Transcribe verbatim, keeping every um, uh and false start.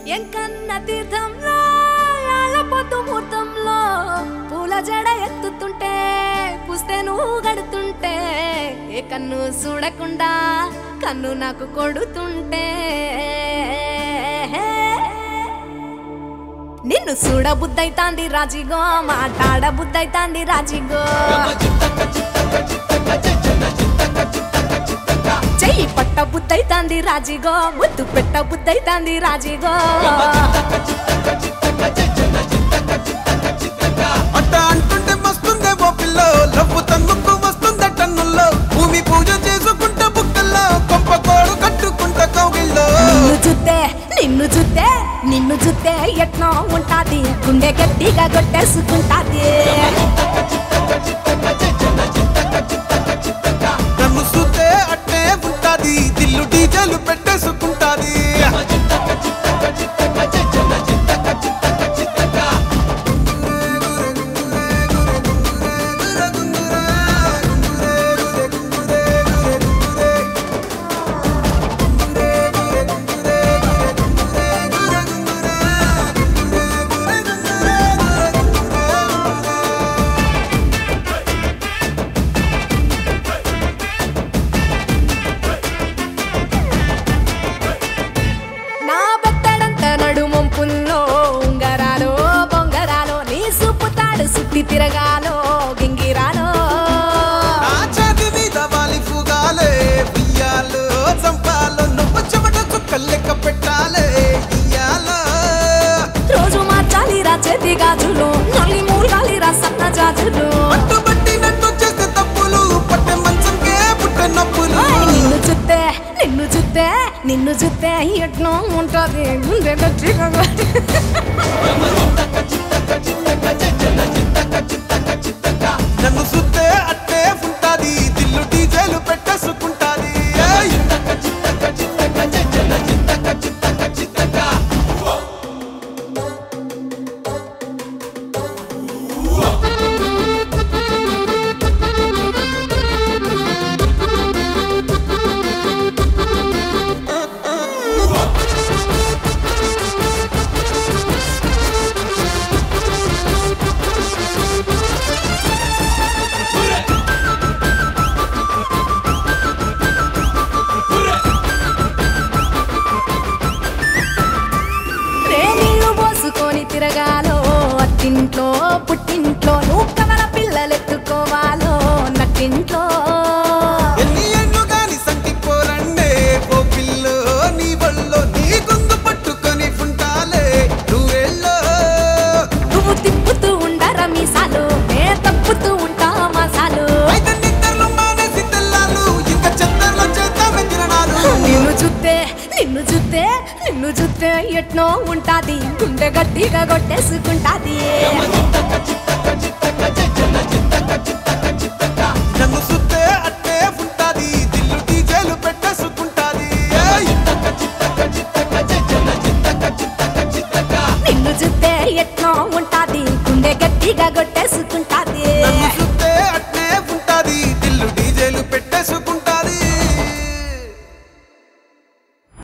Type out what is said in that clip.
ఎంకన్న తీర్థంలో పొద్దు ముహూర్తంలో పూల జడ ఎత్తుతుంటే పుస్తే నువ్వు గడుతుంటే ఏ కన్ను చూడకుండా కన్ను నాకు కొడుతుంటే నిన్ను చూడ బుద్ధైతాంది రాజిగో మాట్లాడ బుద్ధైతాంది రాజిగో చెయ్యి పట్ట బుద్ధైతాంది రాజిగో ముద్దు పెట్ట బుద్ధైతాంది రాజిగో అట్ట అంటుంటే మస్తుందే ఓ పిల్ల లవ్వు తన్నుకు వస్తుందే టన్నుల్లో భూమి పూజ చేసుకుంటే బుక్కల్లో కొంప కోడు కట్టుకుంటే కౌగిల్లో నిన్ను చూస్తే నిన్ను చూస్తే నిన్ను చూస్తే ఎట్నో ఉంటాది గుండె గట్టిగా కొట్టేసుకుంటాది నన్ను చూస్తే అట్టే ఉంటాది దిల్లు డీజేలు పెట్టేసుకుంటాది నా బెత్తడంత నడుమొంపుల్లో ఉంగరాలో బొంగరాలో నీ సుప్పుతాడు సుట్టి తిరగాలో గింగిరాలో నా చేతి మీద వాలి ఫుగాలే బియ్యాలు చంపాలు నువ్వు చెమట చుక్కలు లెక్క పెట్టాలే ఇయ్యాలో రోజు మార్చాలి రా చేతి గాజులు నల్లి మూలాలి రా సన్న జాజులు పట్టుబట్టి నన్ను చేసే తప్పులు పట్టే మంచంకే పుట్టే నొప్పులు నిన్ను చూస్తే నిన్ను చూస్తే నిన్ను చూస్తే ఎట్నో ఉంటది గుండె గట్టిగా నన్ను సుత్తే అట్టే ఉంటాది దిల్లు డీజేలు పెట్టేసుకుంటాది ఏయ్! నీళ్ళు పోసుకొని తిరగాలో అత్తింట్లో పుట్టింట్లో నువ్వు కవల పిల్లలెత్తుకోవాలో నట్టింట్లో ఎన్ని ఏళ్ళు గాని సంటి పోరండే ఓ పిల్లో నీ వల్లో నీ గొంతు పట్టుకొని ఉంటాలే నువ్వేళ్ళో నువ్వు తిప్పుతూ ఉండరా మీసాలు నే తప్పుతూ ఉంటా మసాలు అయితే నిద్రలు మానేసి తెల్లాలు ఇంకా చెత్తర్లో చేద్దామే తిరణాలు నిన్ను చూస్తే నిన్ను చూస్తే నిన్ను చూస్తే ఎట్నో ఉంటాది గుండె గట్టిగా కొట్టేసుకుంటాది నన్ను సుత్తే అట్టే ఉంటాది దిల్లు డీజేలు పెట్టేసుకుంటాది ఏయ్! నిన్ను చూస్తే ఎట్నో ఉంటాది గుండె గట్టిగా కొట్టే